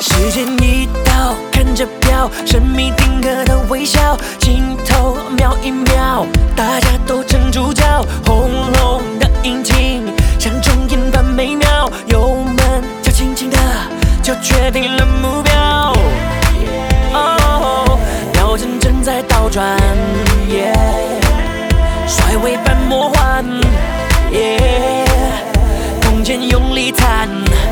时间一到，看着表，神秘定格的微笑，镜头瞄一瞄，大家都成主角，轰隆的引擎像重演般美妙，油门就轻轻的，就确定了目标。哦，秒针正在倒转，甩尾般魔幻，空间用力弹。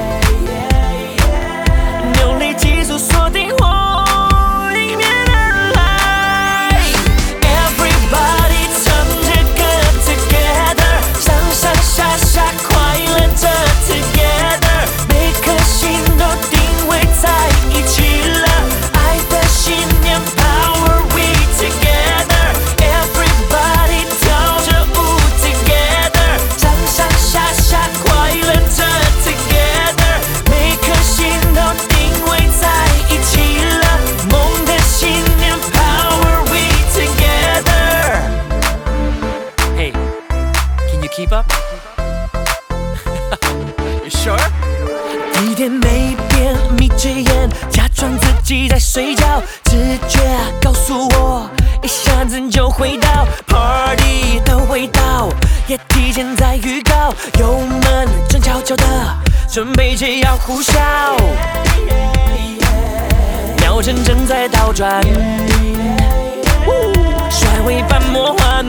扭力急速锁定我迎面而来 ，Everybody 唱着歌 together， 上上下下快乐着 together， 每颗心都定位在一起了，爱的信念 Power we together，Everybody 跳着舞 together， 上上下下快乐着 together， 每颗心都定位在一起了，梦的信念 Power we together。 Hey, can you keep up? You sure? 地点没变，眯着眼，假装自己在睡觉，直觉告诉我，一下子就回到 Party 的味道，也提前在预告，油门正悄悄的，准备着要呼啸，秒针正在倒转，甩尾般魔幻，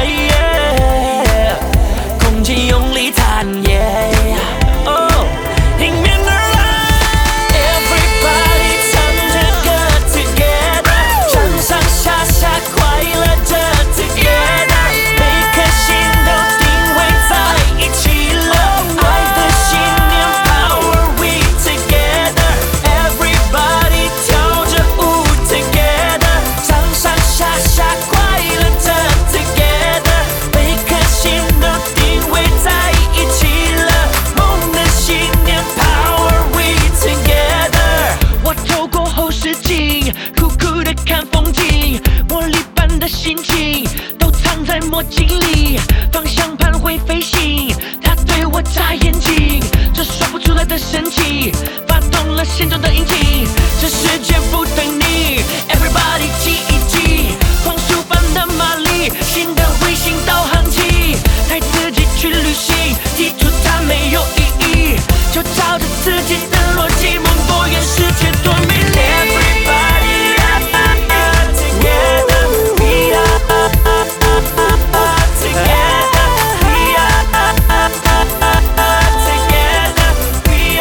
空气用力弹，哦，迎面而来 ，Everybody 唱着歌 together， 上上下下快乐着 together， 每颗心都定位在一起了，爱的信念 Power we together，Everybody 跳着舞 together， 上上下下快乐着 together， 每颗心都定位在一起了，梦的信念 Power we together。 我透过后视镜，酷酷的看风景，魔力般的心情都藏在墨镜里，方向盘会飞行，它对我眨眼睛，这说不出来的神奇，发动了心中的引擎，这世界不等你 ，Everybody 记一记，光速般的马力，新的卫星导航器，带自己去旅行，地图它没有意义，就照着自己的逻辑，梦多远，世界多美丽。Everybody together, we are together, we are together, we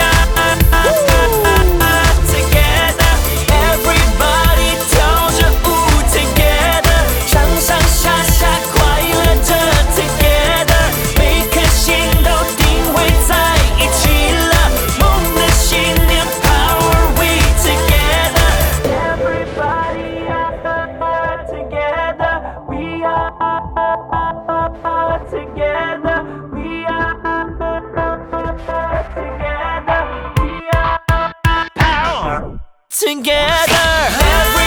are together. Everybody 跳着舞 together， 上上下下快乐着 together， 每颗心都定位在一起了，梦的信念 Power we together。 Everybody together, we are together, we are together, we are power together.